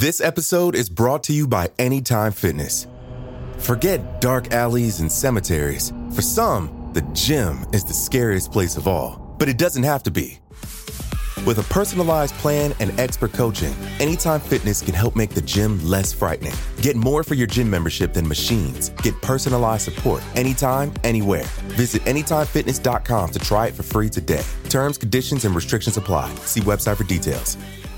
This episode is brought to you by Anytime Fitness. Forget dark alleys and cemeteries. For some, the gym is the scariest place of all, but it doesn't have to be. With a personalized plan and expert coaching, Anytime Fitness can help make the gym less frightening. Get more for your gym membership than machines. Get personalized support anytime, anywhere. Visit AnytimeFitness.com to try it for free today. Terms, conditions, and restrictions apply. See website for details.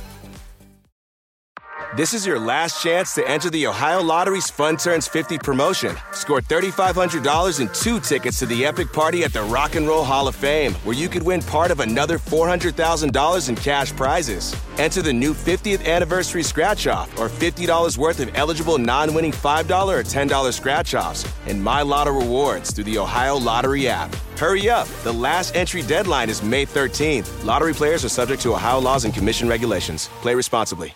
This is your last chance to enter the Ohio Lottery's Fun Turns 50 promotion. Score $3,500 and 2 tickets to the epic party at the Rock and Roll Hall of Fame, where you could win part of another $400,000 in cash prizes. Enter the new 50th anniversary scratch-off or $50 worth of eligible non-winning $5 or $10 scratch-offs and My Lotto rewards through the Ohio Lottery app. Hurry up. The last entry deadline is May 13th. Lottery players are subject to Ohio laws and commission regulations. Play responsibly.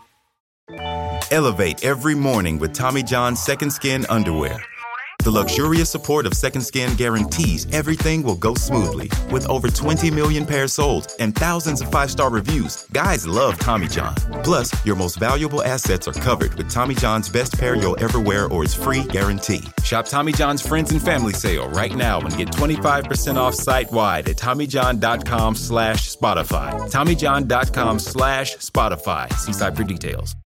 Elevate every morning with Tommy John's Second Skin underwear. The luxurious support of Second Skin guarantees everything will go smoothly. With over 20 million pairs sold and thousands of 5-star reviews, guys love Tommy John. Plus, your most valuable assets are covered with Tommy John's best pair you'll ever wear or its free guarantee. Shop Tommy John's Friends and Family Sale right now and get 25% off site-wide at TommyJohn.com/Spotify. TommyJohn.com/Spotify. See site for details.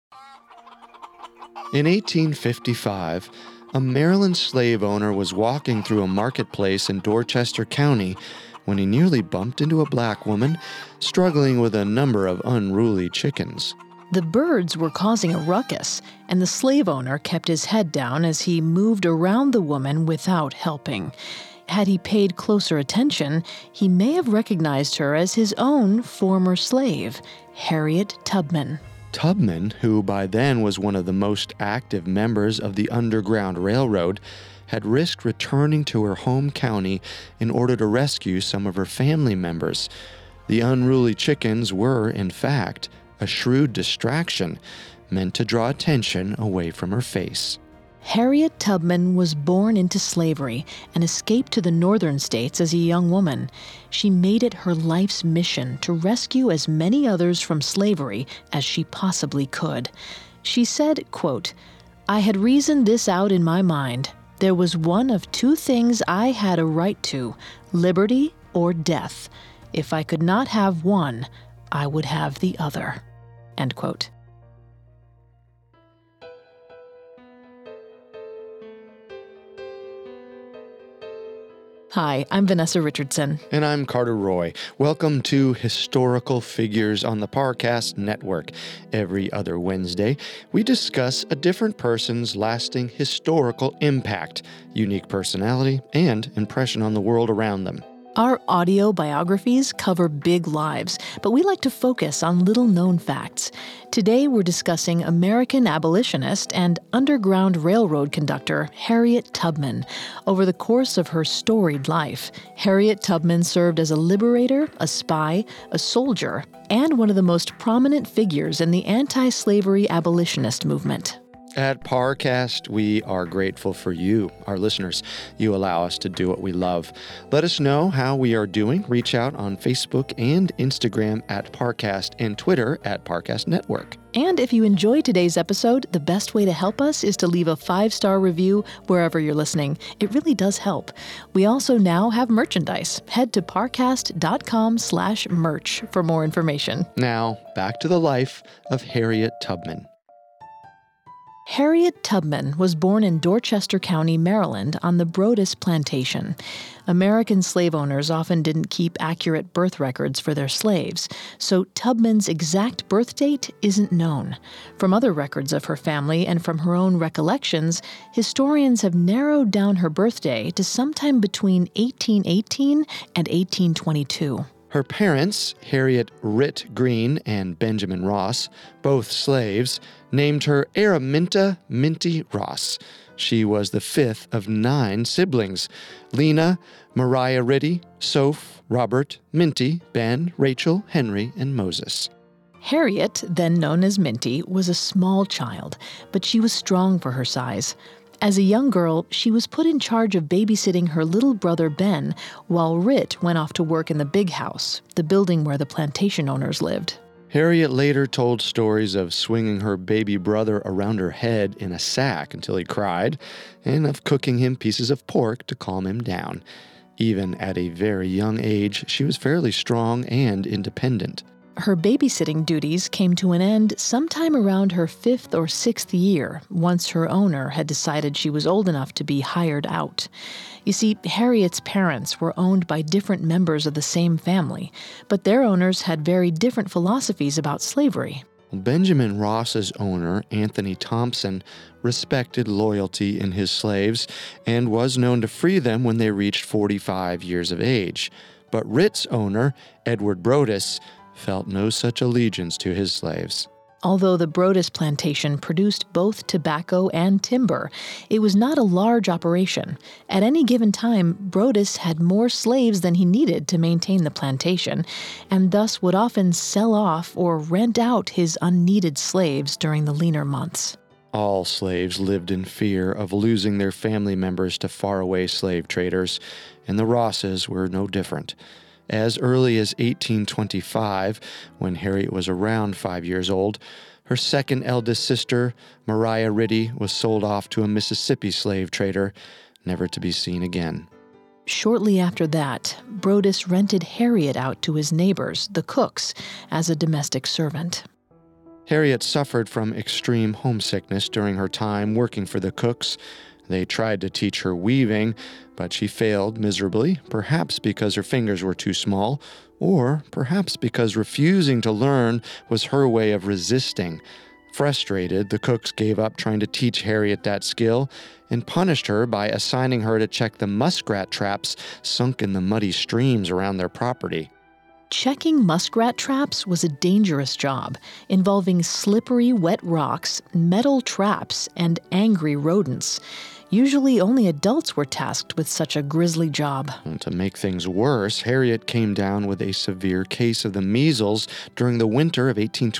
In 1855, a Maryland slave owner was walking through a marketplace in Dorchester County when he nearly bumped into a black woman struggling with a number of unruly chickens. The birds were causing a ruckus, and the slave owner kept his head down as he moved around the woman without helping. Had he paid closer attention, he may have recognized her as his own former slave, Harriet Tubman. Tubman, who by then was one of the most active members of the Underground Railroad, had risked returning to her home county in order to rescue some of her family members. The unruly chickens were, in fact, a shrewd distraction meant to draw attention away from her face. Harriet Tubman was born into slavery and escaped to the northern states as a young woman. She made it her life's mission to rescue as many others from slavery as she possibly could. She said, quote, "I had reasoned this out in my mind. There was one of 2 things I had a right to, liberty or death. If I could not have one, I would have the other." End quote. Hi, I'm Vanessa Richardson. And I'm Carter Roy. Welcome to Historical Figures on the Parcast Network. Every other Wednesday, we discuss a different person's lasting historical impact, unique personality, and impression on the world around them. Our audio biographies cover big lives, but we like to focus on little-known facts. Today we're discussing American abolitionist and Underground Railroad conductor Harriet Tubman. Over the course of her storied life, Harriet Tubman served as a liberator, a spy, a soldier, and one of the most prominent figures in the anti-slavery abolitionist movement. At Parcast, we are grateful for you, our listeners. You allow us to do what we love. Let us know how we are doing. Reach out on Facebook and Instagram at Parcast and Twitter at Parcast Network. And if you enjoyed today's episode, the best way to help us is to leave a 5-star review wherever you're listening. It really does help. We also now have merchandise. Head to parcast.com/merch for more information. Now, back to the life of Harriet Tubman. Harriet Tubman was born in Dorchester County, Maryland, on the Brodess Plantation. American slave owners often didn't keep accurate birth records for their slaves, so Tubman's exact birth date isn't known. From other records of her family and from her own recollections, historians have narrowed down her birthday to sometime between 1818 and 1822. Her parents, Harriet Ritt Green and Benjamin Ross, both slaves, named her Araminta Minty Ross. She was the 5th of 9 siblings: Lena, Mariah Ritty, Soph, Robert, Minty, Ben, Rachel, Henry, and Moses. Harriet, then known as Minty, was a small child, but she was strong for her size. As a young girl, she was put in charge of babysitting her little brother Ben, while Ritt went off to work in the big house, the building where the plantation owners lived. Harriet later told stories of swinging her baby brother around her head in a sack until he cried, and of cooking him pieces of pork to calm him down. Even at a very young age, she was fairly strong and independent. Her babysitting duties came to an end sometime around her 5th or 6th year, once her owner had decided she was old enough to be hired out. You see, Harriet's parents were owned by different members of the same family, but their owners had very different philosophies about slavery. Benjamin Ross's owner, Anthony Thompson, respected loyalty in his slaves and was known to free them when they reached 45 years of age. But Ritt's owner, Edward Brodess, felt no such allegiance to his slaves. Although the Brodess plantation produced both tobacco and timber, it was not a large operation. At any given time, Brodess had more slaves than he needed to maintain the plantation, and thus would often sell off or rent out his unneeded slaves during the leaner months. All slaves lived in fear of losing their family members to faraway slave traders, and the Rosses were no different. As early as 1825, when Harriet was around 5 years old, her second eldest sister, Maria Ritty, was sold off to a Mississippi slave trader, never to be seen again. Shortly after that, Brodess rented Harriet out to his neighbors, the Cooks, as a domestic servant. Harriet suffered from extreme homesickness during her time working for the Cooks. They tried to teach her weaving, but she failed miserably, perhaps because her fingers were too small, or perhaps because refusing to learn was her way of resisting. Frustrated, the Cooks gave up trying to teach Harriet that skill and punished her by assigning her to check the muskrat traps sunk in the muddy streams around their property. Checking muskrat traps was a dangerous job, involving slippery, wet rocks, metal traps, and angry rodents. Usually only adults were tasked with such a grisly job. And to make things worse, Harriet came down with a severe case of the measles during the winter of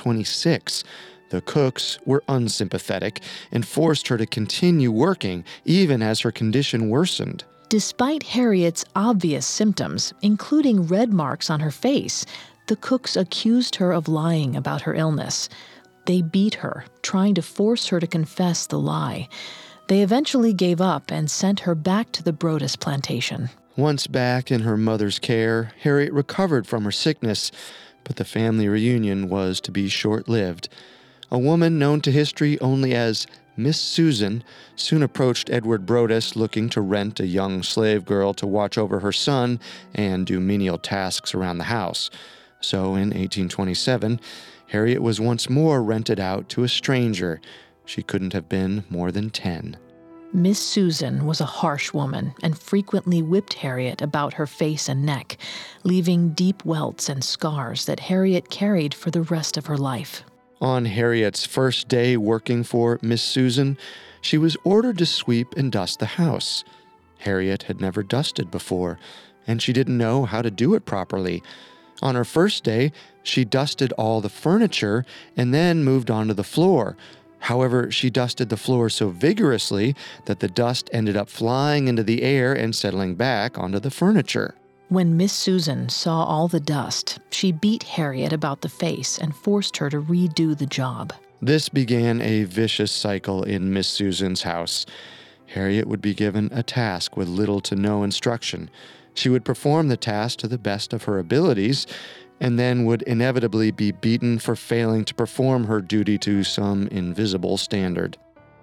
1826. The Cooks were unsympathetic and forced her to continue working even as her condition worsened. Despite Harriet's obvious symptoms, including red marks on her face, the Cooks accused her of lying about her illness. They beat her, trying to force her to confess the lie. They eventually gave up and sent her back to the Brodess plantation. Once back in her mother's care, Harriet recovered from her sickness, but the family reunion was to be short-lived. A woman known to history only as Miss Susan soon approached Edward Brodess looking to rent a young slave girl to watch over her son and do menial tasks around the house. So in 1827, Harriet was once more rented out to a stranger. She couldn't have been more than 10. Miss Susan was a harsh woman and frequently whipped Harriet about her face and neck, leaving deep welts and scars that Harriet carried for the rest of her life. On Harriet's first day working for Miss Susan, she was ordered to sweep and dust the house. Harriet had never dusted before, and she didn't know how to do it properly. On her first day, she dusted all the furniture and then moved on to the floor. However, she dusted the floor so vigorously that the dust ended up flying into the air and settling back onto the furniture. When Miss Susan saw all the dust, she beat Harriet about the face and forced her to redo the job. This began a vicious cycle in Miss Susan's house. Harriet would be given a task with little to no instruction. She would perform the task to the best of her abilities, and then would inevitably be beaten for failing to perform her duty to some invisible standard.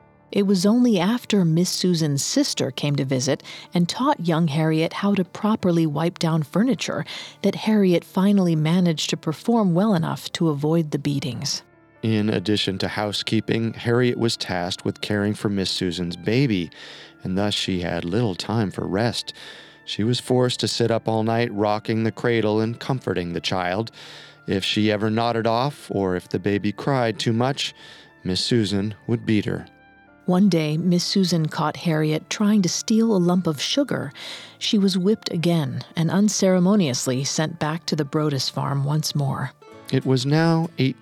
It was only after Miss Susan's sister came to visit and taught young Harriet how to properly wipe down furniture that Harriet finally managed to perform well enough to avoid the beatings. In addition to housekeeping, Harriet was tasked with caring for Miss Susan's baby, and thus she had little time for rest. She was forced to sit up all night rocking the cradle and comforting the child. If she ever nodded off, or if the baby cried too much, Miss Susan would beat her. One day, Miss Susan caught Harriet trying to steal a lump of sugar. She was whipped again and unceremoniously sent back to the Brodess farm once more. It was now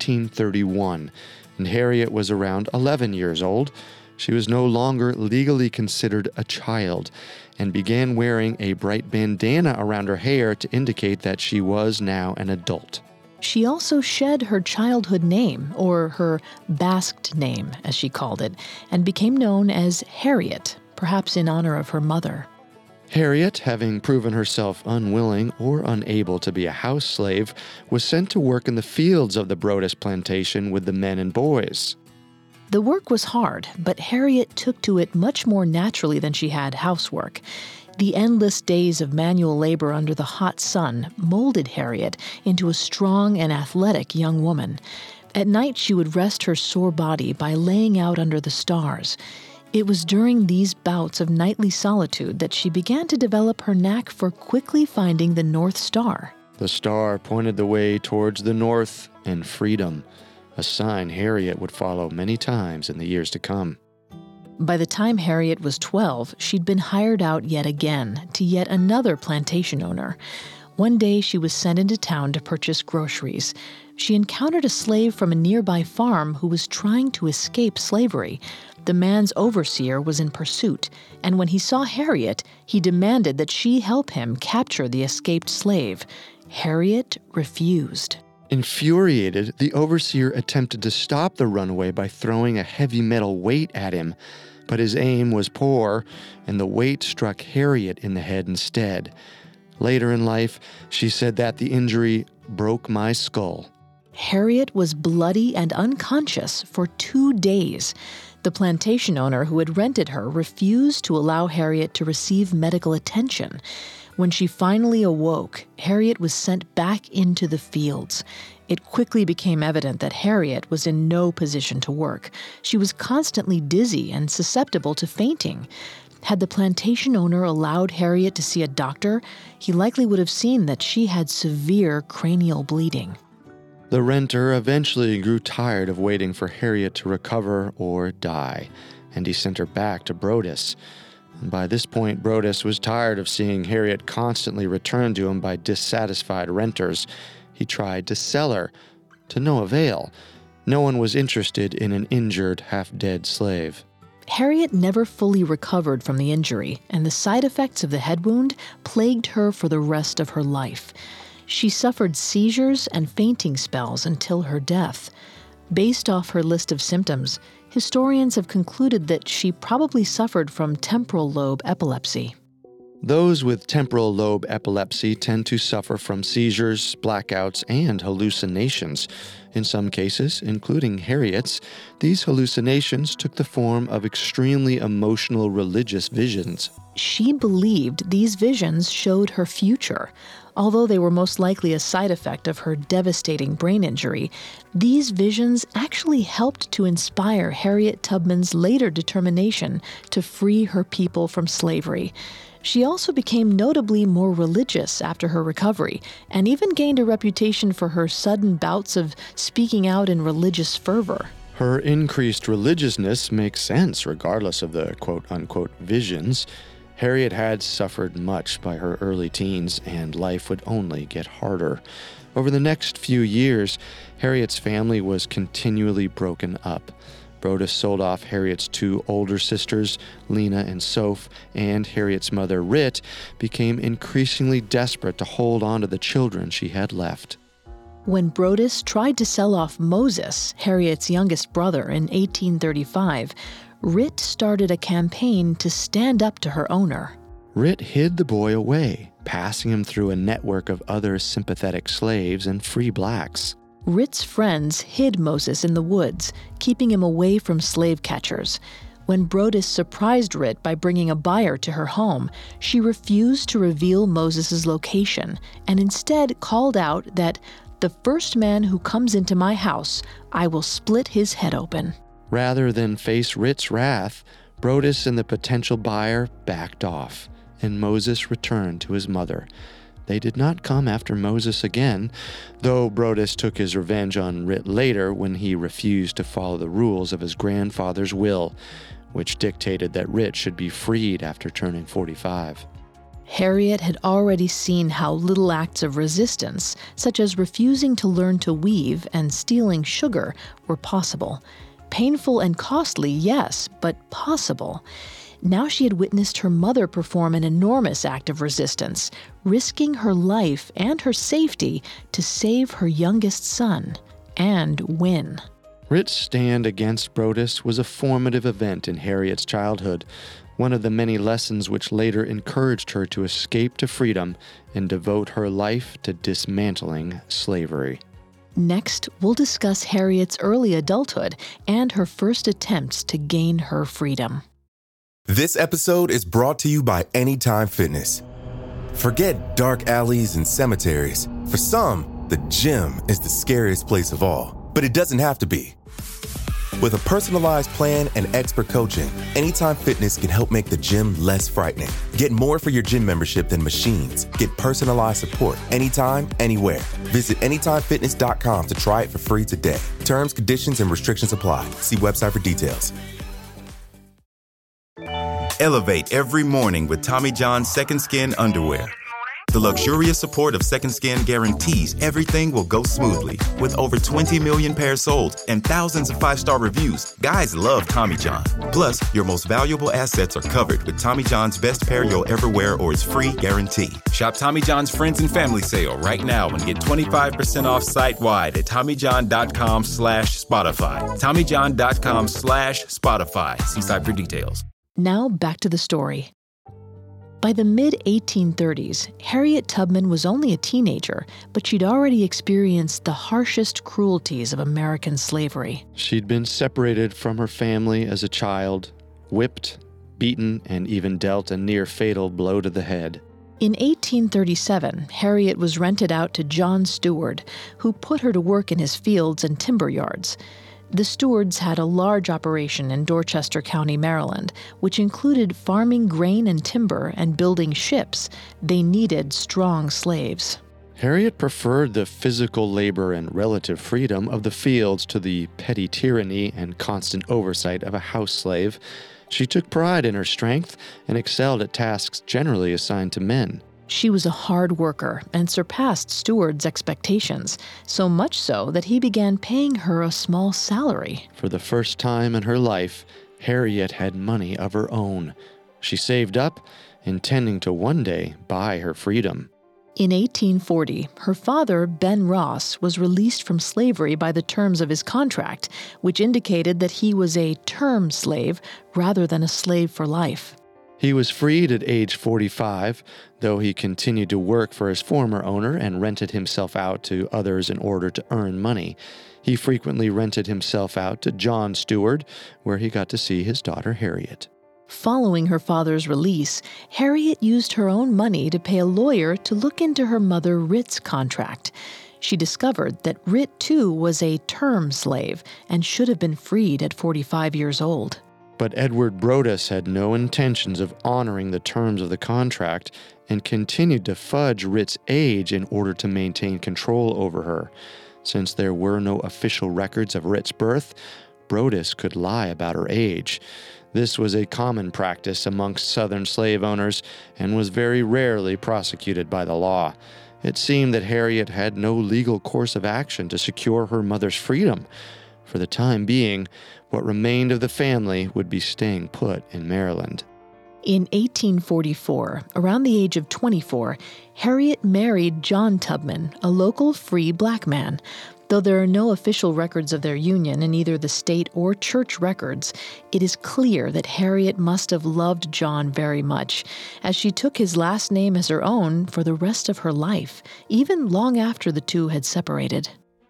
1831, and Harriet was around 11 years old. She was no longer legally considered a child and began wearing a bright bandana around her hair to indicate that she was now an adult. She also shed her childhood name, or her Basque name, as she called it, and became known as Harriet, perhaps in honor of her mother. Harriet, having proven herself unwilling or unable to be a house slave, was sent to work in the fields of the Brodess plantation with the men and boys. The work was hard, but Harriet took to it much more naturally than she had housework. The endless days of manual labor under the hot sun molded Harriet into a strong and athletic young woman. At night, she would rest her sore body by laying out under the stars. It was during these bouts of nightly solitude that she began to develop her knack for quickly finding the North Star. The star pointed the way towards the north and freedom, a sign Harriet would follow many times in the years to come. By the time Harriet was 12, she'd been hired out yet again to yet another plantation owner. One day, she was sent into town to purchase groceries. She encountered a slave from a nearby farm who was trying to escape slavery. The man's overseer was in pursuit, and when he saw Harriet, he demanded that she help him capture the escaped slave. Harriet refused. Infuriated, the overseer attempted to stop the runaway by throwing a heavy metal weight at him, but his aim was poor, and the weight struck Harriet in the head instead. Later in life, she said that the injury broke my skull. Harriet was bloody and unconscious for 2 days. The plantation owner who had rented her refused to allow Harriet to receive medical attention. When she finally awoke, Harriet was sent back into the fields. It quickly became evident that Harriet was in no position to work. She was constantly dizzy and susceptible to fainting. Had the plantation owner allowed Harriet to see a doctor, he likely would have seen that she had severe cranial bleeding. The renter eventually grew tired of waiting for Harriet to recover or die, and he sent her back to Brodess. By this point, Brodess was tired of seeing Harriet constantly returned to him by dissatisfied renters. He tried to sell her, to no avail. No one was interested in an injured, half-dead slave. Harriet never fully recovered from the injury, and the side effects of the head wound plagued her for the rest of her life. She suffered seizures and fainting spells until her death. Based off her list of symptoms, historians have concluded that she probably suffered from temporal lobe epilepsy. Those with temporal lobe epilepsy tend to suffer from seizures, blackouts, and hallucinations. In some cases, including Harriet's, these hallucinations took the form of extremely emotional religious visions. She believed these visions showed her future. Although they were most likely a side effect of her devastating brain injury, these visions actually helped to inspire Harriet Tubman's later determination to free her people from slavery. She also became notably more religious after her recovery, and even gained a reputation for her sudden bouts of speaking out in religious fervor. Her increased religiousness makes sense regardless of the quote-unquote visions. Harriet had suffered much by her early teens, and life would only get harder. Over the next few years, Harriet's family was continually broken up. Brodess sold off Harriet's 2 older sisters, Lena and Soph, and Harriet's mother, Rit, became increasingly desperate to hold on to the children she had left. When Brodess tried to sell off Moses, Harriet's youngest brother, in 1835, Rit started a campaign to stand up to her owner. Rit hid the boy away, passing him through a network of other sympathetic slaves and free blacks. Rit's friends hid Moses in the woods, keeping him away from slave catchers. When Brodess surprised Rit by bringing a buyer to her home, she refused to reveal Moses' location and instead called out that, "The first man who comes into my house, I will split his head open." Rather than face Rit's wrath, Brodess and the potential buyer backed off, and Moses returned to his mother. They did not come after Moses again, though Brodess took his revenge on Rit later when he refused to follow the rules of his grandfather's will, which dictated that Rit should be freed after turning 45. Harriet had already seen how little acts of resistance, such as refusing to learn to weave and stealing sugar, were possible. Painful and costly, yes, but possible. Now she had witnessed her mother perform an enormous act of resistance, risking her life and her safety to save her youngest son and win. Ritt's stand against Brodess was a formative event in Harriet's childhood, one of the many lessons which later encouraged her to escape to freedom and devote her life to dismantling slavery. Next, we'll discuss Harriet's early adulthood and her first attempts to gain her freedom. This episode is brought to you by Anytime Fitness. Forget dark alleys and cemeteries. For some, the gym is the scariest place of all, but it doesn't have to be. With a personalized plan and expert coaching, Anytime Fitness can help make the gym less frightening. Get more for your gym membership than machines. Get personalized support anytime, anywhere. Visit AnytimeFitness.com to try it for free today. Terms, conditions, and restrictions apply. See website for details. Elevate every morning with Tommy John's Second Skin underwear. The luxurious support of Second Skin guarantees everything will go smoothly. With over 20 million pairs sold and thousands of 5-star reviews, guys love Tommy John. Plus, your most valuable assets are covered with Tommy John's best pair you'll ever wear or its free guarantee. Shop Tommy John's Friends and Family Sale right now and get 25% off site-wide at TommyJohn.com/Spotify. TommyJohn.com/Spotify. See site for details. Now back to the story. By the mid-1830s, Harriet Tubman was only a teenager, but she'd already experienced the harshest cruelties of American slavery. She'd been separated from her family as a child, whipped, beaten, and even dealt a near-fatal blow to the head. In 1837, Harriet was rented out to John Stewart, who put her to work in his fields and timber yards. The Stewarts had a large operation in Dorchester County, Maryland, which included farming grain and timber and building ships. They needed strong slaves. Harriet preferred the physical labor and relative freedom of the fields to the petty tyranny and constant oversight of a house slave. She took pride in her strength and excelled at tasks generally assigned to men. She was a hard worker and surpassed Stewart's expectations, so much so that he began paying her a small salary. For the first time in her life, Harriet had money of her own. She saved up, intending to one day buy her freedom. In 1840, her father, Ben Ross, was released from slavery by the terms of his contract, which indicated that he was a term slave rather than a slave for life. He was freed at age 45, though he continued to work for his former owner and rented himself out to others in order to earn money. He frequently rented himself out to John Stewart, where he got to see his daughter Harriet. Following her father's release, Harriet used her own money to pay a lawyer to look into her mother Ritt's contract. She discovered that Ritt, too, was a term slave and should have been freed at 45 years old. But Edward Brodess had no intentions of honoring the terms of the contract and continued to fudge Ritt's age in order to maintain control over her. Since there were no official records of Ritt's birth, Brodess could lie about her age. This was a common practice amongst Southern slave owners and was very rarely prosecuted by the law. It seemed that Harriet had no legal course of action to secure her mother's freedom. For the time being, what remained of the family would be staying put in Maryland. In 1844, around the age of 24, Harriet married John Tubman, a local free black man. Though there are no official records of their union in either the state or church records, it is clear that Harriet must have loved John very much, as she took his last name as her own for the rest of her life, even long after the two had separated.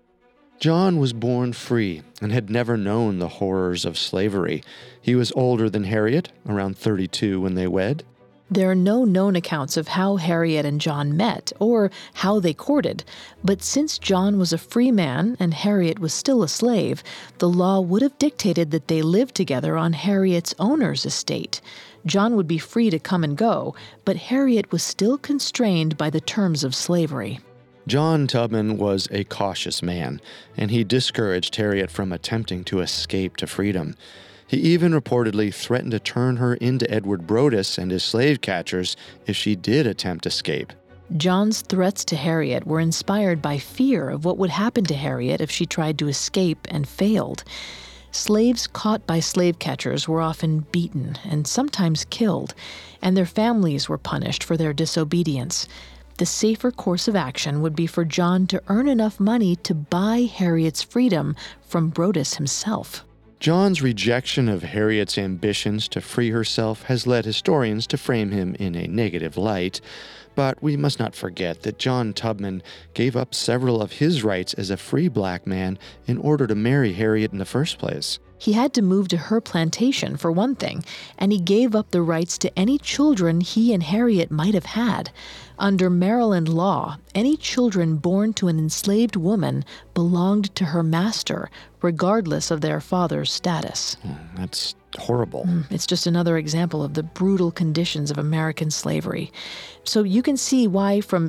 John was born free and had never known the horrors of slavery. He was older than Harriet, around 32 when they wed. There are no known accounts of how Harriet and John met or how they courted, but since John was a free man and Harriet was still a slave, the law would have dictated that they live together on Harriet's owner's estate. John would be free to come and go, but Harriet was still constrained by the terms of slavery. John Tubman was a cautious man, and he discouraged Harriet from attempting to escape to freedom. He even reportedly threatened to turn her into Edward Brodess and his slave catchers if she did attempt escape. John's threats to Harriet were inspired by fear of what would happen to Harriet if she tried to escape and failed. Slaves caught by slave catchers were often beaten and sometimes killed, and their families were punished for their disobedience. The safer course of action would be for John to earn enough money to buy Harriet's freedom from Broadus himself. John's rejection of Harriet's ambitions to free herself has led historians to frame him in a negative light, but we must not forget that John Tubman gave up several of his rights as a free black man in order to marry Harriet in the first place. He had to move to her plantation, for one thing, and he gave up the rights to any children he and Harriet might have had. Under Maryland law, any children born to an enslaved woman belonged to her master, regardless of their father's status. That's horrible. It's just another example of the brutal conditions of American slavery. So you can see why from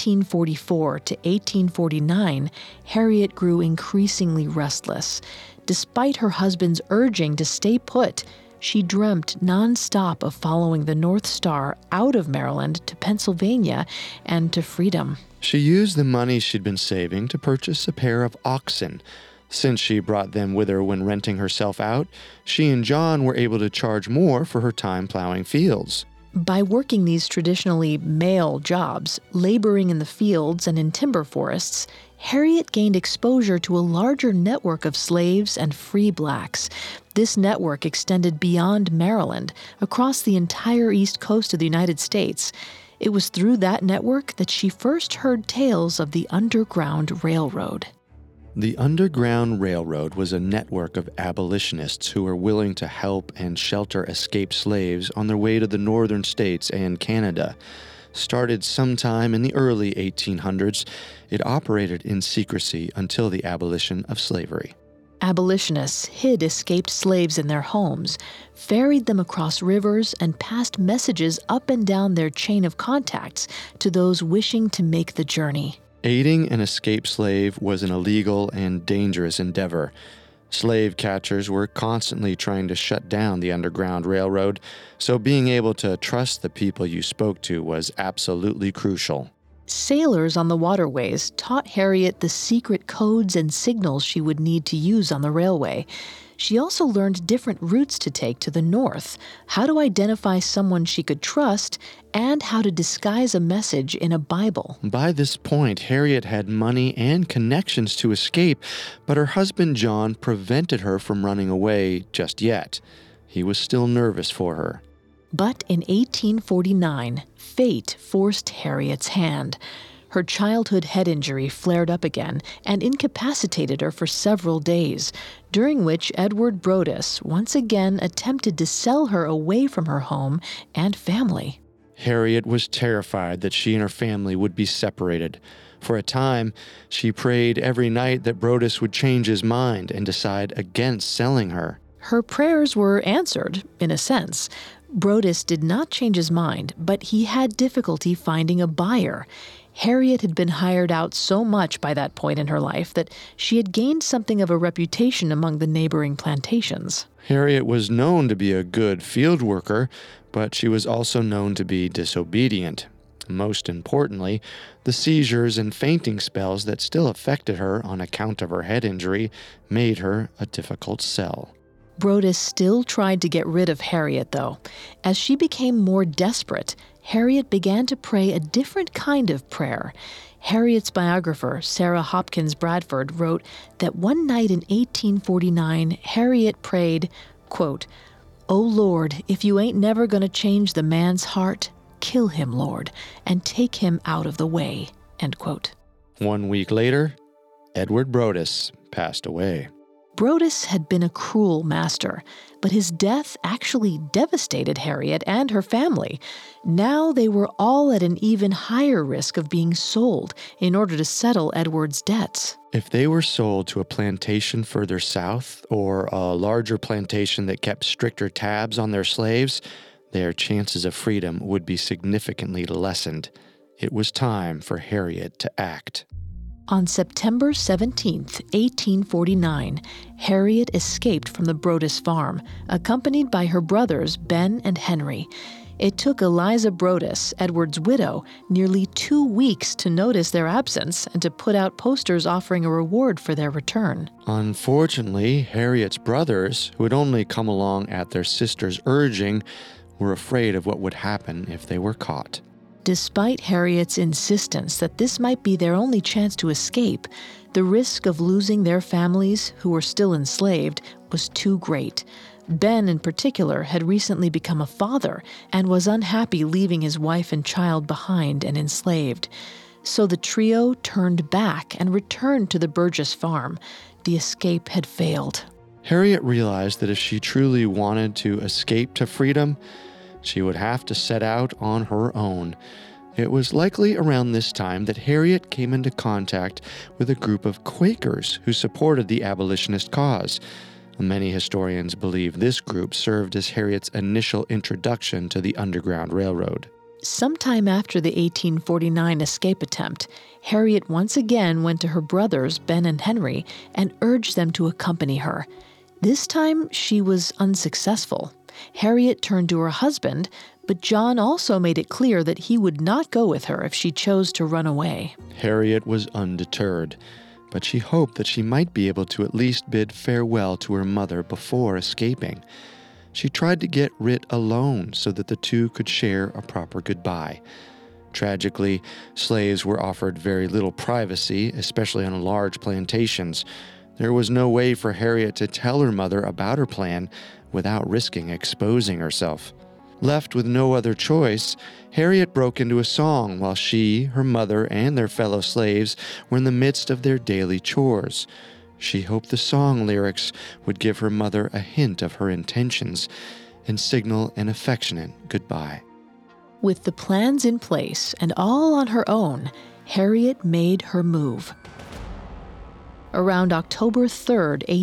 1844 to 1849, Harriet grew increasingly restless. Despite her husband's urging to stay put, she dreamt nonstop of following the North Star out of Maryland to Pennsylvania and to freedom. She used the money she'd been saving to purchase a pair of oxen. Since she brought them with her when renting herself out, she and John were able to charge more for her time plowing fields. By working these traditionally male jobs, laboring in the fields and in timber forests, Harriet gained exposure to a larger network of slaves and free blacks. This network extended beyond Maryland, across the entire east coast of the United States. It was through that network that she first heard tales of the Underground Railroad. The Underground Railroad was a network of abolitionists who were willing to help and shelter escaped slaves on their way to the northern states and Canada. Started sometime in the early 1800s, it operated in secrecy until the abolition of slavery. Abolitionists hid escaped slaves in their homes, ferried them across rivers, and passed messages up and down their chain of contacts to those wishing to make the journey. Aiding an escaped slave was an illegal and dangerous endeavor. Slave catchers were constantly trying to shut down the Underground Railroad, so being able to trust the people you spoke to was absolutely crucial. Sailors on the waterways taught Harriet the secret codes and signals she would need to use on the railway. She also learned different routes to take to the north, how to identify someone she could trust, and how to disguise a message in a Bible. By this point, Harriet had money and connections to escape, but her husband John prevented her from running away just yet. He was still nervous for her. But in 1849, fate forced Harriet's hand. Her childhood head injury flared up again and incapacitated her for several days, during which Edward Broadus once again attempted to sell her away from her home and family. Harriet was terrified that she and her family would be separated. For a time, she prayed every night that Broadus would change his mind and decide against selling her. Her prayers were answered, in a sense. Broadus did not change his mind, but he had difficulty finding a buyer. Harriet had been hired out so much by that point in her life that she had gained something of a reputation among the neighboring plantations. Harriet was known to be a good field worker, but she was also known to be disobedient. Most importantly, the seizures and fainting spells that still affected her on account of her head injury made her a difficult sell. Broadus still tried to get rid of Harriet, though. As she became more desperate, Harriet began to pray a different kind of prayer. Harriet's biographer, Sarah Hopkins Bradford, wrote that one night in 1849, Harriet prayed, quote, "O Lord, if you ain't never gonna change the man's heart, kill him, Lord, and take him out of the way," end quote. 1 week later, Edward Broadus passed away. Broadus had been a cruel master, but his death actually devastated Harriet and her family. Now they were all at an even higher risk of being sold in order to settle Edward's debts. If they were sold to a plantation further south or a larger plantation that kept stricter tabs on their slaves, their chances of freedom would be significantly lessened. It was time for Harriet to act. On September 17, 1849, Harriet escaped from the Broadus farm, accompanied by her brothers Ben and Henry. It took Eliza Brodess, Edward's widow, nearly 2 weeks to notice their absence and to put out posters offering a reward for their return. Unfortunately, Harriet's brothers, who had only come along at their sister's urging, were afraid of what would happen if they were caught. Despite Harriet's insistence that this might be their only chance to escape, the risk of losing their families, who were still enslaved, was too great. Ben, in particular, had recently become a father and was unhappy leaving his wife and child behind and enslaved. So the trio turned back and returned to the Burgess farm. The escape had failed. Harriet realized that if she truly wanted to escape to freedom, she would have to set out on her own. It was likely around this time that Harriet came into contact with a group of Quakers who supported the abolitionist cause. Many historians believe this group served as Harriet's initial introduction to the Underground Railroad. Sometime after the 1849 escape attempt, Harriet once again went to her brothers, Ben and Henry, and urged them to accompany her. This time, she was unsuccessful. Harriet turned to her husband, but John also made it clear that he would not go with her if she chose to run away. Harriet was undeterred, but she hoped that she might be able to at least bid farewell to her mother before escaping. She tried to get Rit alone so that the two could share a proper goodbye. Tragically, slaves were offered very little privacy, especially on large plantations. There was no way for Harriet to tell her mother about her plan without risking exposing herself. Left with no other choice, Harriet broke into a song while she, her mother, and their fellow slaves were in the midst of their daily chores. She hoped the song lyrics would give her mother a hint of her intentions and signal an affectionate goodbye. With the plans in place and all on her own, Harriet made her move. Around October 3,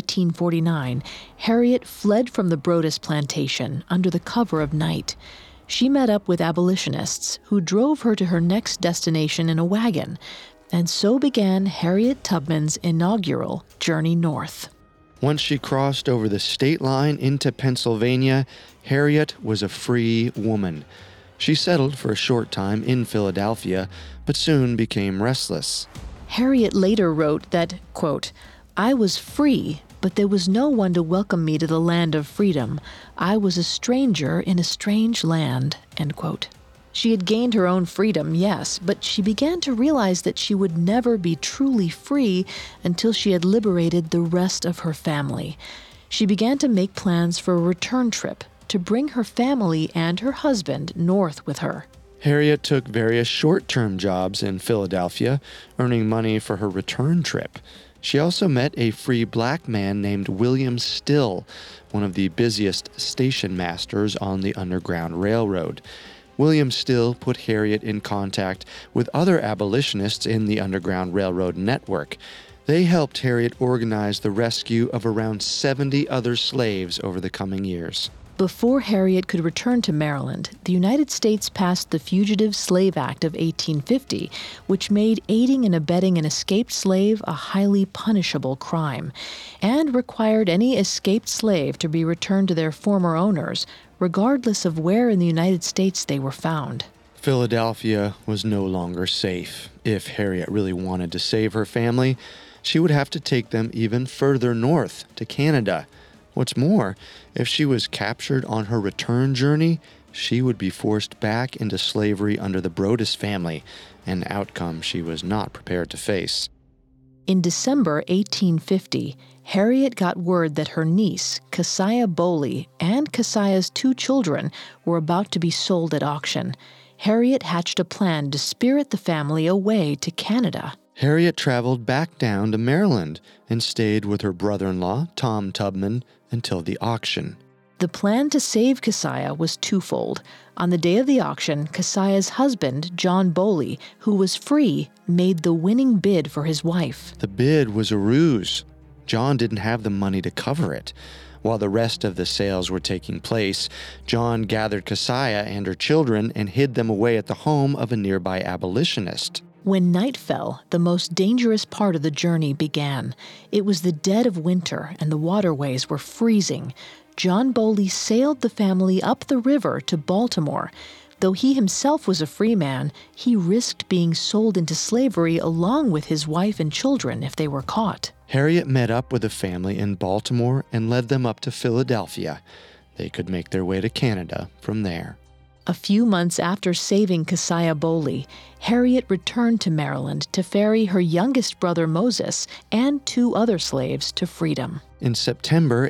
1849, Harriet fled from the Brodess plantation under the cover of night. She met up with abolitionists who drove her to her next destination in a wagon, and so began Harriet Tubman's inaugural journey north. Once she crossed over the state line into Pennsylvania, Harriet was a free woman. She settled for a short time in Philadelphia, but soon became restless. Harriet later wrote that, quote, "I was free, but there was no one to welcome me to the land of freedom. I was a stranger in a strange land," end quote. She had gained her own freedom, yes, but she began to realize that she would never be truly free until she had liberated the rest of her family. She began to make plans for a return trip to bring her family and her husband north with her. Harriet took various short-term jobs in Philadelphia, earning money for her return trip. She also met a free black man named William Still, one of the busiest station masters on the Underground Railroad. William Still put Harriet in contact with other abolitionists in the Underground Railroad network. They helped Harriet organize the rescue of around 70 other slaves over the coming years. Before Harriet could return to Maryland, the United States passed the Fugitive Slave Act of 1850, which made aiding and abetting an escaped slave a highly punishable crime, and required any escaped slave to be returned to their former owners, regardless of where in the United States they were found. Philadelphia was no longer safe. If Harriet really wanted to save her family, she would have to take them even further north, to Canada. What's more, if she was captured on her return journey, she would be forced back into slavery under the Brodess family, an outcome she was not prepared to face. In December 1850, Harriet got word that her niece, Keziah Boley, and Keziah's 2 children were about to be sold at auction. Harriet hatched a plan to spirit the family away to Canada. Harriet traveled back down to Maryland and stayed with her brother-in-law, Tom Tubman, until the auction. The plan to save Keziah was twofold. On the day of the auction, Keziah's husband, John Boley, who was free, made the winning bid for his wife. The bid was a ruse. John didn't have the money to cover it. While the rest of the sales were taking place, John gathered Keziah and her children and hid them away at the home of a nearby abolitionist. When night fell, the most dangerous part of the journey began. It was the dead of winter, and the waterways were freezing. John Bowley sailed the family up the river to Baltimore. Though he himself was a free man, he risked being sold into slavery along with his wife and children if they were caught. Harriet met up with a family in Baltimore and led them up to Philadelphia. They could make their way to Canada from there. A few months after saving Keziah Bowley, Harriet returned to Maryland to ferry her youngest brother Moses and 2 other slaves to freedom. In September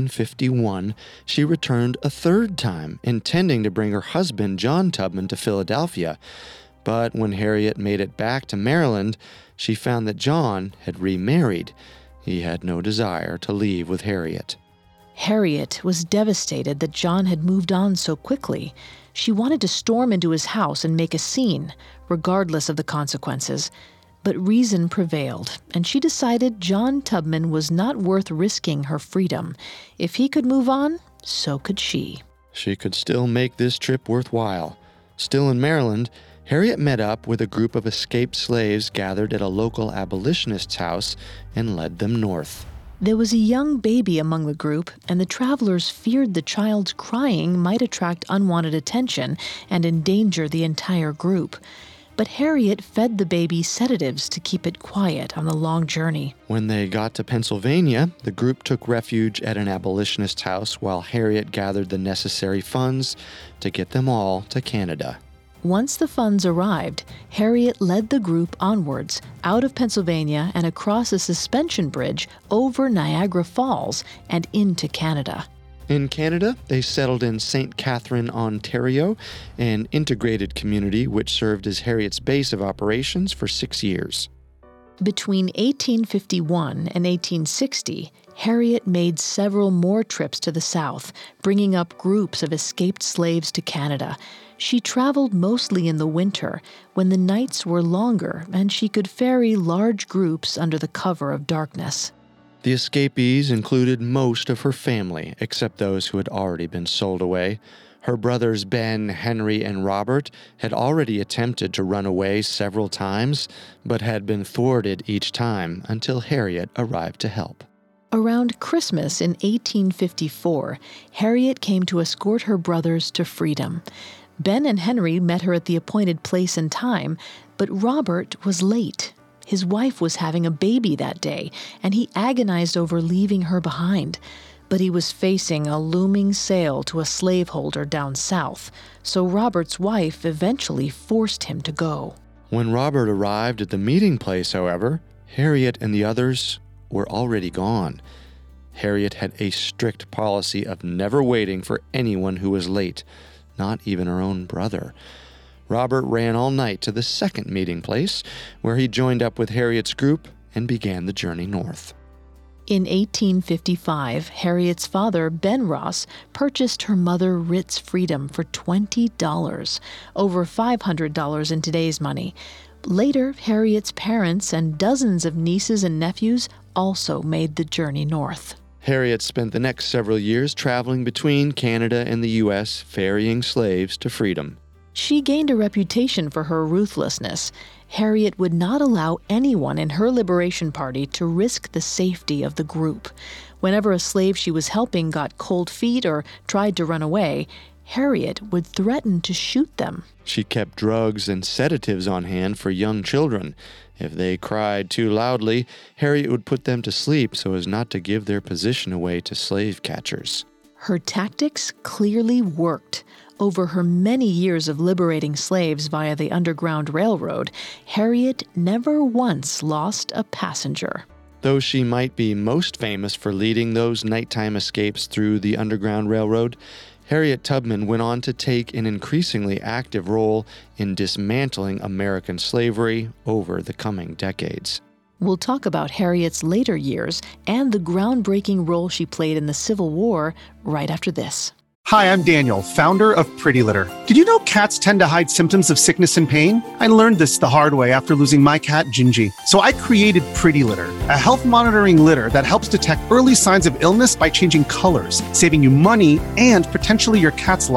1851, she returned a third time, intending to bring her husband John Tubman to Philadelphia. But when Harriet made it back to Maryland, she found that John had remarried. He had no desire to leave with Harriet. Harriet was devastated that John had moved on so quickly. She wanted to storm into his house and make a scene, regardless of the consequences. But reason prevailed, and she decided John Tubman was not worth risking her freedom. If he could move on, so could she. She could still make this trip worthwhile. Still in Maryland, Harriet met up with a group of escaped slaves gathered at a local abolitionist's house and led them north. There was a young baby among the group, and the travelers feared the child's crying might attract unwanted attention and endanger the entire group. But Harriet fed the baby sedatives to keep it quiet on the long journey. When they got to Pennsylvania, the group took refuge at an abolitionist's house while Harriet gathered the necessary funds to get them all to Canada. Once the funds arrived, Harriet led the group onwards, out of Pennsylvania and across a suspension bridge over Niagara Falls and into Canada. In Canada, they settled in St. Catherine, Ontario, an integrated community which served as Harriet's base of operations for 6 years. Between 1851 and 1860, Harriet made several more trips to the South, bringing up groups of escaped slaves to Canada. She traveled mostly in the winter, when the nights were longer and she could ferry large groups under the cover of darkness. The escapees included most of her family, except those who had already been sold away. Her brothers Ben, Henry, and Robert had already attempted to run away several times, but had been thwarted each time until Harriet arrived to help. Around Christmas in 1854, Harriet came to escort her brothers to freedom. Ben and Henry met her at the appointed place and time, but Robert was late. His wife was having a baby that day, and he agonized over leaving her behind. But he was facing a looming sale to a slaveholder down south, so Robert's wife eventually forced him to go. When Robert arrived at the meeting place, however, Harriet and the others were already gone. Harriet had a strict policy of never waiting for anyone who was late, not even her own brother. Robert ran all night to the second meeting place, where he joined up with Harriet's group and began the journey north. In 1855, Harriet's father, Ben Ross, purchased her mother Rit's freedom for $20, over $500 in today's money. Later, Harriet's parents and dozens of nieces and nephews also made the journey north. Harriet spent the next several years traveling between Canada and the U.S., ferrying slaves to freedom. She gained a reputation for her ruthlessness. Harriet would not allow anyone in her liberation party to risk the safety of the group. Whenever a slave she was helping got cold feet or tried to run away, Harriet would threaten to shoot them. She kept drugs and sedatives on hand for young children. If they cried too loudly, Harriet would put them to sleep so as not to give their position away to slave catchers. Her tactics clearly worked. Over her many years of liberating slaves via the Underground Railroad, Harriet never once lost a passenger. Though she might be most famous for leading those nighttime escapes through the Underground Railroad, Harriet Tubman went on to take an increasingly active role in dismantling American slavery over the coming decades. We'll talk about Harriet's later years and the groundbreaking role she played in the Civil War right after this. Hi, I'm Daniel, founder of Pretty Litter. Did you know cats tend to hide symptoms of sickness and pain? I learned this the hard way after losing my cat, Gingy. So I created Pretty Litter, a health monitoring litter that helps detect early signs of illness by changing colors, saving you money and potentially your cat's life.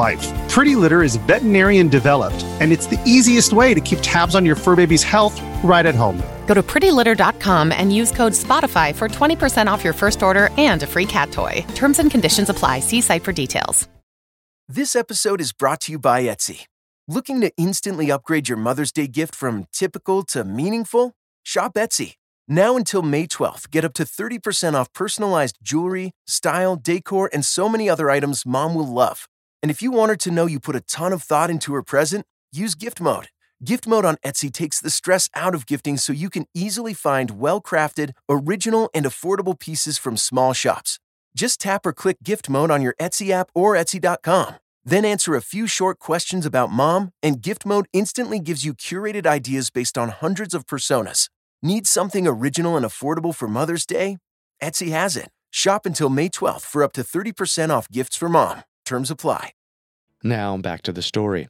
Pretty Litter is veterinarian developed, and it's the easiest way to keep tabs on your fur baby's health right at home. Go to prettylitter.com and use code SPOTIFY for 20% off your first order and a free cat toy. Terms and conditions apply. See site for details. This episode is brought to you by Etsy. Looking to instantly upgrade your Mother's Day gift from typical to meaningful? Shop Etsy. Now until May 12th, get up to 30% off personalized jewelry, style, decor, and so many other items Mom will love. And if you want her to know you put a ton of thought into her present, use Gift Mode. Gift Mode on Etsy takes the stress out of gifting so you can easily find well-crafted, original, and affordable pieces from small shops. Just tap or click Gift Mode on your Etsy app or Etsy.com. Then answer a few short questions about Mom, and Gift Mode instantly gives you curated ideas based on hundreds of personas. Need something original and affordable for Mother's Day? Etsy has it. Shop until May 12th for up to 30% off gifts for Mom. Terms apply. Now back to the story.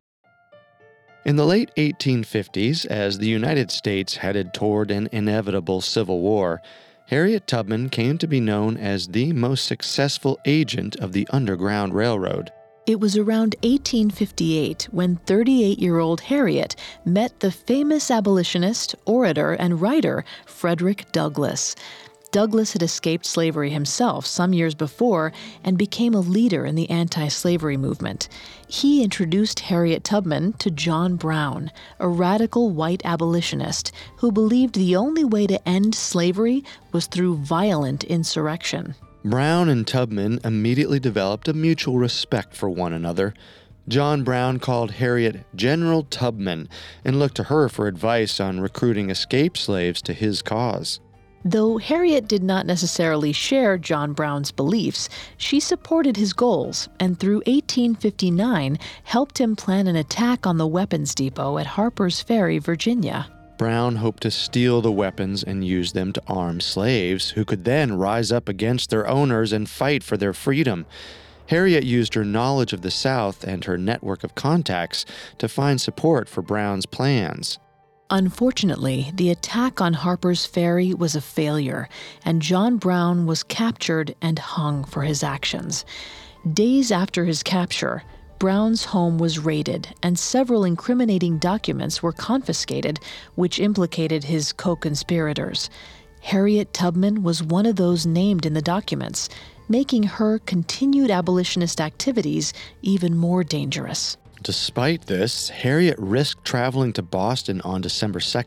In the late 1850s, as the United States headed toward an inevitable civil war, Harriet Tubman came to be known as the most successful agent of the Underground Railroad. It was around 1858 when 38-year-old Harriet met the famous abolitionist, orator, and writer Frederick Douglass. Douglass had escaped slavery himself some years before and became a leader in the anti-slavery movement. He introduced Harriet Tubman to John Brown, a radical white abolitionist who believed the only way to end slavery was through violent insurrection. Brown and Tubman immediately developed a mutual respect for one another. John Brown called Harriet General Tubman and looked to her for advice on recruiting escaped slaves to his cause. Though Harriet did not necessarily share John Brown's beliefs, she supported his goals and through 1859 helped him plan an attack on the weapons depot at Harper's Ferry, Virginia. Brown hoped to steal the weapons and use them to arm slaves, who could then rise up against their owners and fight for their freedom. Harriet used her knowledge of the South and her network of contacts to find support for Brown's plans. Unfortunately, the attack on Harper's Ferry was a failure, and John Brown was captured and hung for his actions. Days after his capture, Brown's home was raided, and several incriminating documents were confiscated, which implicated his co-conspirators. Harriet Tubman was one of those named in the documents, making her continued abolitionist activities even more dangerous. Despite this, Harriet risked traveling to Boston on December 2,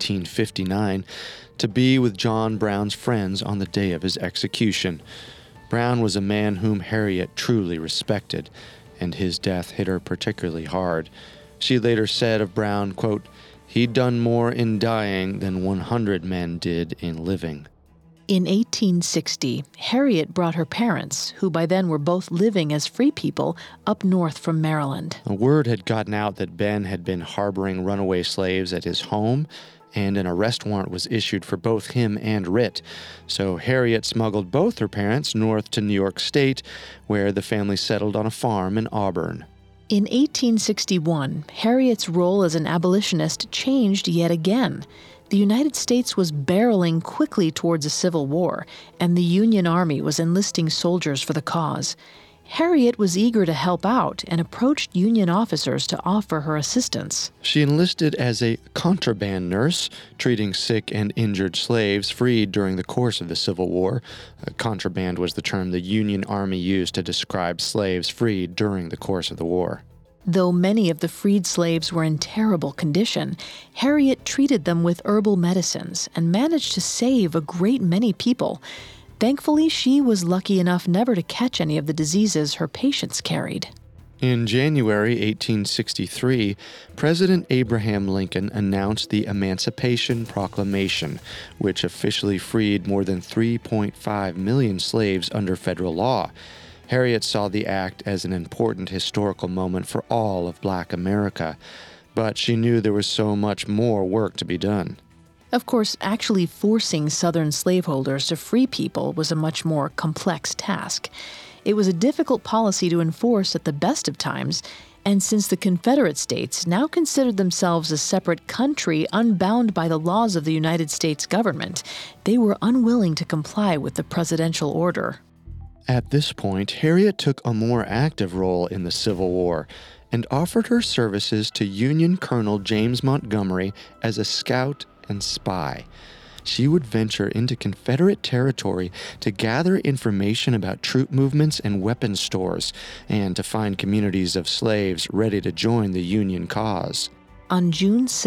1859, to be with John Brown's friends on the day of his execution. Brown was a man whom Harriet truly respected, and his death hit her particularly hard. She later said of Brown, quote, "He'd done more in dying than 100 men did in living." In 1860, Harriet brought her parents, who by then were both living as free people, up north from Maryland. A word had gotten out that Ben had been harboring runaway slaves at his home, and an arrest warrant was issued for both him and Rit. So Harriet smuggled both her parents north to New York State, where the family settled on a farm in Auburn. In 1861, Harriet's role as an abolitionist changed yet again. The United States was barreling quickly towards a civil war, and the Union Army was enlisting soldiers for the cause. Harriet was eager to help out and approached Union officers to offer her assistance. She enlisted as a contraband nurse, treating sick and injured slaves freed during the course of the Civil War. Contraband was the term the Union Army used to describe slaves freed during the course of the war. Though many of the freed slaves were in terrible condition, Harriet treated them with herbal medicines and managed to save a great many people. Thankfully, she was lucky enough never to catch any of the diseases her patients carried. In January 1863, President Abraham Lincoln announced the Emancipation Proclamation, which officially freed more than 3.5 million slaves under federal law. Harriet saw the act as an important historical moment for all of Black America, but she knew there was so much more work to be done. Of course, actually forcing Southern slaveholders to free people was a much more complex task. It was a difficult policy to enforce at the best of times, and since the Confederate States now considered themselves a separate country unbound by the laws of the United States government, they were unwilling to comply with the presidential order. At this point, Harriet took a more active role in the Civil War. and offered her services to Union Colonel James Montgomery as a scout and spy. She would venture into Confederate territory to gather information about troop movements and weapons stores, and to find communities of slaves ready to join the Union cause. On June 2,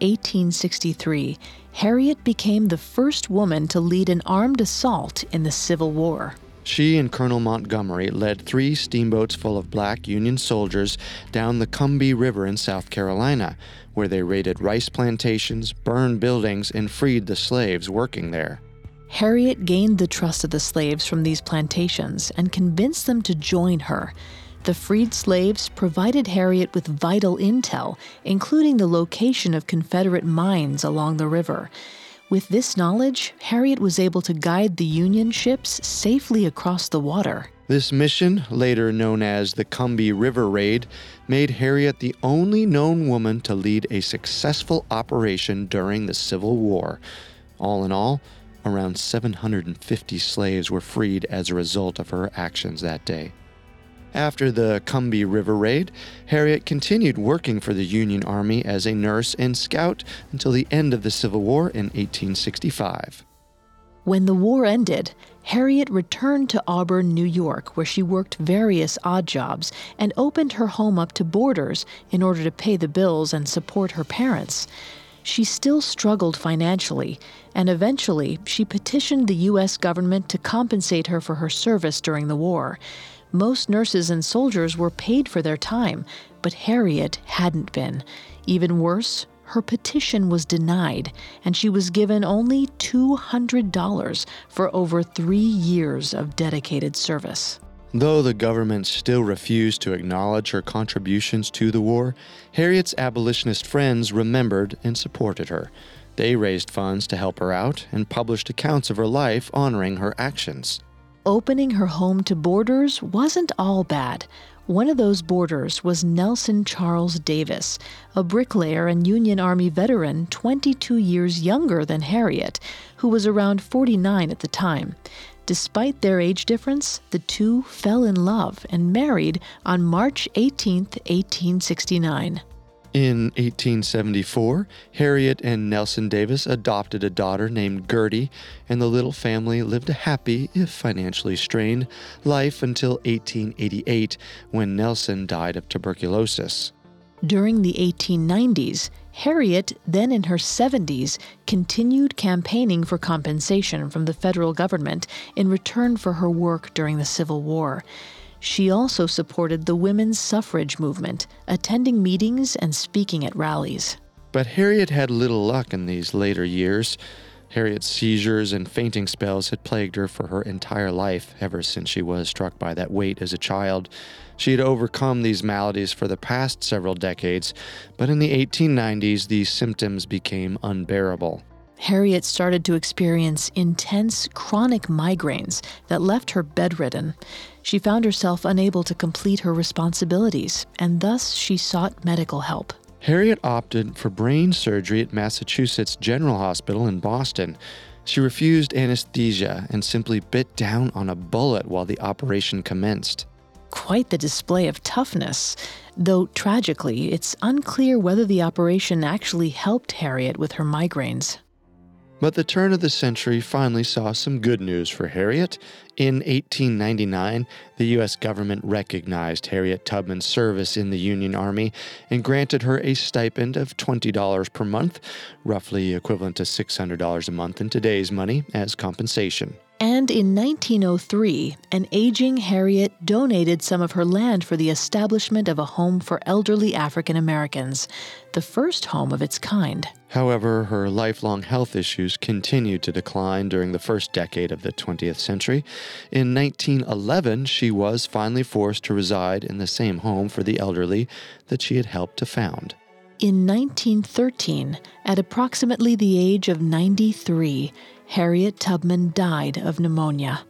1863, Harriet became the first woman to lead an armed assault in the Civil War. She and Colonel Montgomery led 3 steamboats full of black Union soldiers down the Combahee River in South Carolina, where they raided rice plantations, burned buildings, and freed the slaves working there. Harriet gained the trust of the slaves from these plantations and convinced them to join her. The freed slaves provided Harriet with vital intel, including the location of Confederate mines along the river. With this knowledge, Harriet was able to guide the Union ships safely across the water. This mission, later known as the Combahee River Raid, made Harriet the only known woman to lead a successful operation during the Civil War. All in all, around 750 slaves were freed as a result of her actions that day. After the Combahee River Raid, Harriet continued working for the Union Army as a nurse and scout until the end of the Civil War in 1865. When the war ended, Harriet returned to Auburn, New York, where she worked various odd jobs and opened her home up to boarders in order to pay the bills and support her parents. She still struggled financially, and eventually she petitioned the U.S. government to compensate her for her service during the war. Most nurses and soldiers were paid for their time, but Harriet hadn't been. Even worse, her petition was denied, and she was given only $200 for over 3 years of dedicated service. Though the government still refused to acknowledge her contributions to the war, Harriet's abolitionist friends remembered and supported her. They raised funds to help her out and published accounts of her life honoring her actions. Opening her home to boarders wasn't all bad. One of those boarders was Nelson Charles Davis, a bricklayer and Union Army veteran 22 years younger than Harriet, who was around 49 at the time. Despite their age difference, the two fell in love and married on March 18, 1869. In 1874, Harriet and Nelson Davis adopted a daughter named Gertie, and the little family lived a happy, if financially strained, life until 1888, when Nelson died of tuberculosis. During the 1890s, Harriet, then in her 70s, continued campaigning for compensation from the federal government in return for her work during the Civil War. She also supported the women's suffrage movement, attending meetings and speaking at rallies. But Harriet had little luck in these later years. Harriet's seizures and fainting spells had plagued her for her entire life, ever since she was struck by that weight as a child. She had overcome these maladies for the past several decades, but in the 1890s, these symptoms became unbearable. Harriet started to experience intense, chronic migraines that left her bedridden. She found herself unable to complete her responsibilities, and thus she sought medical help. Harriet opted for brain surgery at Massachusetts General Hospital in Boston. She refused anesthesia and simply bit down on a bullet while the operation commenced. Quite the display of toughness, though tragically, it's unclear whether the operation actually helped Harriet with her migraines. But the turn of the century finally saw some good news for Harriet. In 1899, the U.S. government recognized Harriet Tubman's service in the Union Army and granted her a stipend of $20 per month, roughly equivalent to $600 a month in today's money, as compensation. And in 1903, an aging Harriet donated some of her land for the establishment of a home for elderly African Americans, the first home of its kind. However, her lifelong health issues continued to decline during the first decade of the 20th century. In 1911, she was finally forced to reside in the same home for the elderly that she had helped to found. In 1913, at approximately the age of 93, Harriet Tubman died of pneumonia.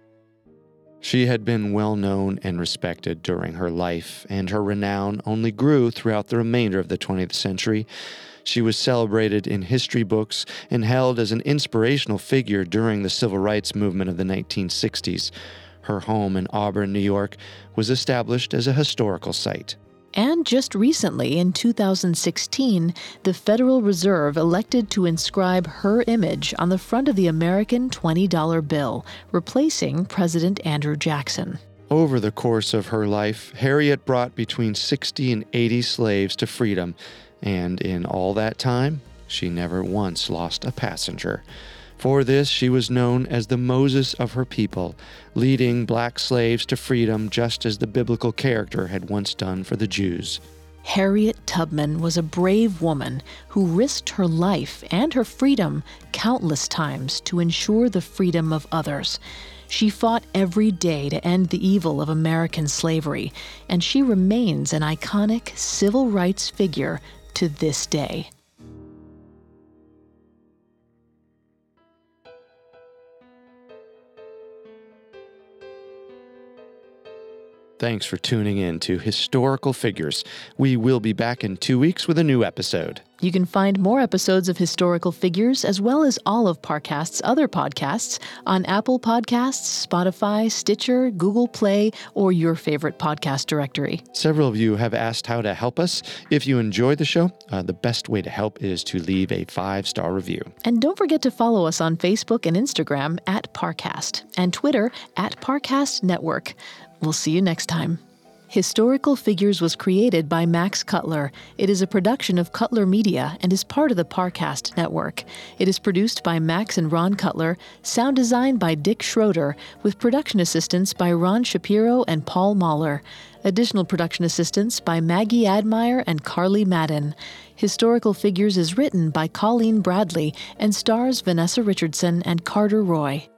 She had been well known and respected during her life, and her renown only grew throughout the remainder of the 20th century. She was celebrated in history books and held as an inspirational figure during the civil rights movement of the 1960s. Her home in Auburn, New York, was established as a historical site. And just recently, in 2016, the Federal Reserve elected to inscribe her image on the front of the American $20 bill, replacing President Andrew Jackson. Over the course of her life, Harriet brought between 60 and 80 slaves to freedom, and in all that time, she never once lost a passenger. For this, she was known as the Moses of her people, leading black slaves to freedom just as the biblical character had once done for the Jews. Harriet Tubman was a brave woman who risked her life and her freedom countless times to ensure the freedom of others. She fought every day to end the evil of American slavery, and she remains an iconic civil rights figure to this day. Thanks for tuning in to Historical Figures. We will be back in 2 weeks with a new episode. You can find more episodes of Historical Figures, as well as all of Parcast's other podcasts, on Apple Podcasts, Spotify, Stitcher, Google Play, or your favorite podcast directory. Several of you have asked how to help us. If you enjoyed the show, the best way to help is to leave a 5-star review. And don't forget to follow us on Facebook and Instagram at Parcast, and Twitter at Parcast Network. We'll see you next time. Historical Figures was created by Max Cutler. It is a production of Cutler Media and is part of the Parcast Network. It is produced by Max and Ron Cutler, sound design by Dick Schroeder, with production assistance by Ron Shapiro and Paul Mahler. Additional production assistance by Maggie Admire and Carly Madden. Historical Figures is written by Colleen Bradley and stars Vanessa Richardson and Carter Roy.